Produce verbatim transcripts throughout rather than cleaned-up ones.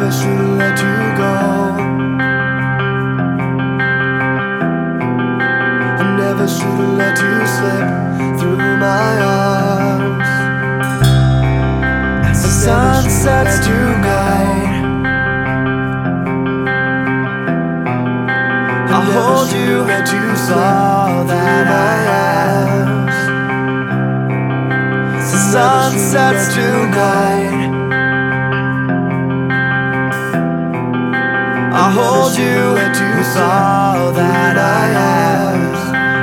never should have let you go. I never should have let you slip through my arms. As the sun sets tonight, I'll hold you and you saw that I am. As the sun sets tonight, I'll hold you and you saw that I ask.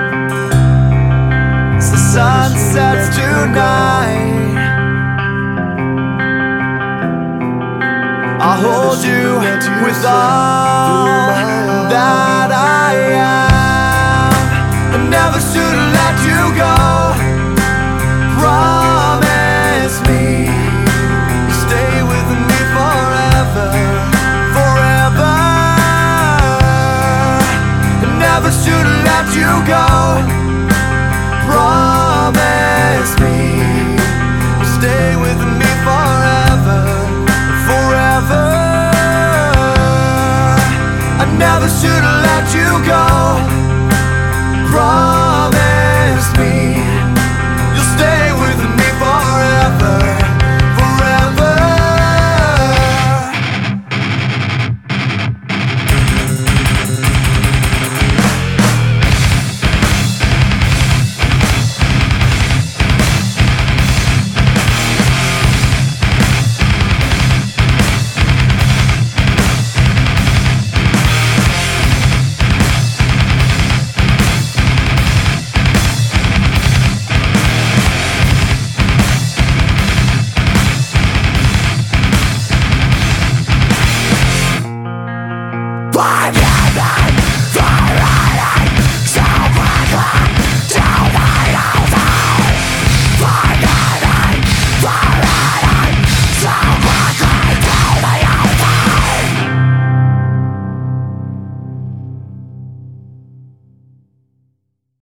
As the sun sets tonight, I'll hold you with all that I am. I never should have let you go. Promise me you'll stay with me forever. Never should have let you go. Promise me you'll stay with me forever, forever. I never should have